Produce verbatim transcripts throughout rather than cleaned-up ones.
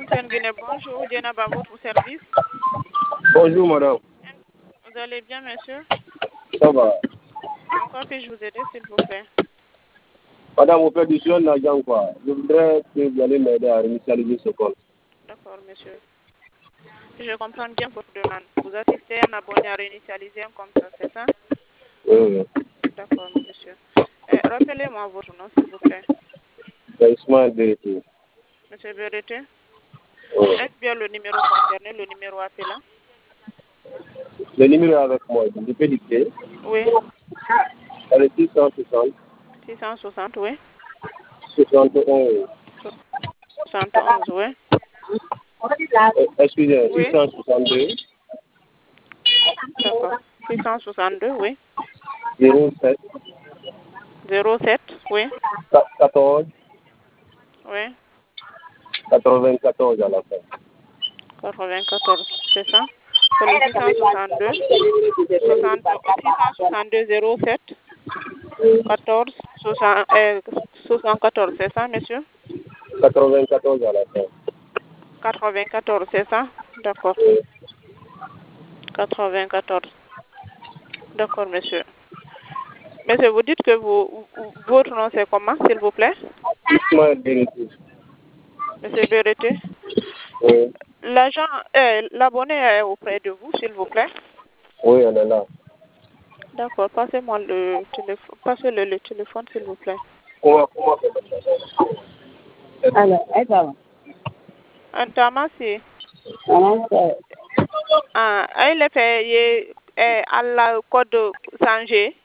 Nguine, bonjour. Dienab à votre service. Bonjour, madame. Vous allez bien, monsieur? Ça va. En quoi puis-je vous aider, s'il vous plaît? Madame, au fait, je suis un agent, quoi. Je voudrais que vous allez m'aider à réinitialiser ce compte. D'accord, monsieur. Je comprends bien votre demande. Vous assistez à un abonné à réinitialiser un compte, c'est ça? Oui, oui. D'accord, monsieur. Euh, Rappelez-moi votre nom, s'il vous plaît. C'est Ismaël Bereti. Monsieur Berete, Oui. est-ce bien le numéro concerné, le numéro appelant? Le numéro est avec moi. Je peux dicter. Oui. C'est le six cent soixante. six cent soixante, oui. soixante et onze. soixante et onze, oui. Euh, Excusez, Oui. six cent soixante-deux. D'accord. six cent soixante-deux, oui. zéro sept. zéro sept, oui. quatorze. Oui. quatre-vingt-quatorze à la fin. quatre-vingt-quatorze, c'est ça? C'est le six cent soixante-deux, soixante, six cent soixante-deux, zéro sept, quatorze, soixante, euh, soixante-quatorze, c'est ça, monsieur? quatre-vingt-quatorze à la fin. quatre-vingt-quatorze, c'est ça? D'accord. quatre-vingt-quatorze. D'accord, monsieur. Monsieur, vous dites que vous, votre nom c'est comment, s'il vous plaît? Ismaël Bereti. Monsieur Berete. Oui. L'agent, euh, l'abonné est auprès de vous, s'il vous plaît. Oui, on est là. D'accord, passez-moi le téléphone, passez-le le téléphone, s'il vous plaît. Comment, comment faire ça? Alors, elle va. Antamasi. Comment c'est? Ah, il est payé euh, à la code changé.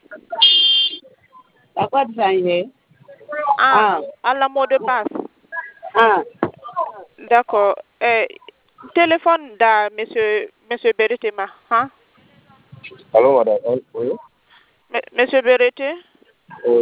La quoi de changer? Ah, Ah. à la mot de passe. Ah. D'accord. Euh, téléphone de monsieur, monsieur Beretema, hein? Allô, madame? Oui. M- Monsieur Berete, Oui.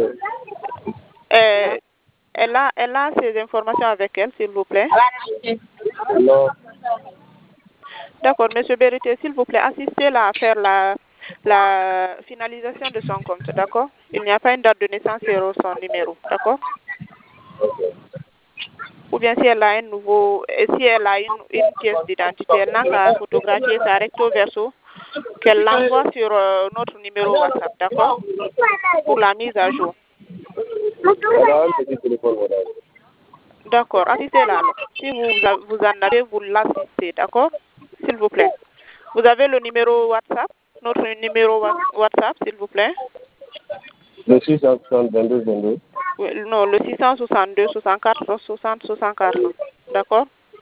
euh, elle a, elle a ces informations avec elle, s'il vous plaît. Non. D'accord, monsieur Berete, s'il vous plaît, assistez-la à faire la, la finalisation de son compte, d'accord? Il n'y a pas une date de naissance sur son numéro, d'accord? Ok. Ou bien si elle a un nouveau, et si elle a une, une pièce d'identité, elle n'a qu'à photographier sa recto verso, qu'elle l'envoie sur euh, notre numéro WhatsApp, d'accord? Pour la mise à jour. Madame, un petit téléphone, madame. D'accord, assistez-la alors. Si vous, vous en avez, vous l'assistez, d'accord? S'il vous plaît. Vous avez le numéro WhatsApp, notre numéro wa- WhatsApp, s'il vous plaît? Le six cent soixante, vingt-deux, vingt-deux. Oui, non, le six cent soixante-deux, soixante-quatre, soixante, soixante-quatre, d'accord?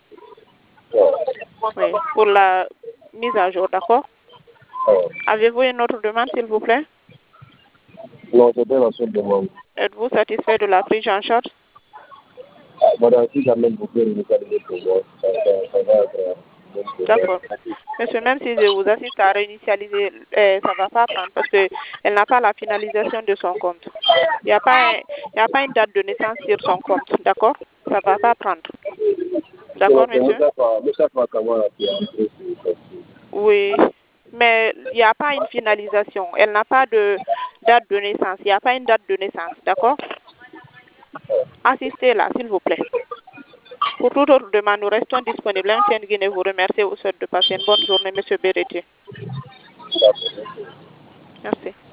Oui, pour la mise à jour, d'accord? Alors, Avez-vous une autre demande, s'il vous plaît? non, c'était la seule demande. Êtes-vous satisfait de la prise en charge? Ah, madame, si jamais vous pouvez me calmer pour moi, ça, ça, ça va être euh, bon pour moi. D'accord. Monsieur, même si je vous assiste à réinitialiser, euh, ça ne va pas prendre parce qu'elle n'a pas la finalisation de son compte. Il n'y a, pas un- il y a pas une date de naissance sur son compte, d'accord? Ça ne va pas prendre. D'accord, Donc, c'est monsieur? Moustapha, Moustapha Kamara qui a entré sur ce site. Oui, mais il n'y a pas une finalisation. Elle n'a pas de date de naissance. Il n'y a pas une date de naissance, d'accord? Assistez-la, s'il vous plaît. Pour toute autre demande, nous restons disponibles. Un tient Guinée vous remercie au souhaite de passer une bonne journée, monsieur Beretier. Merci.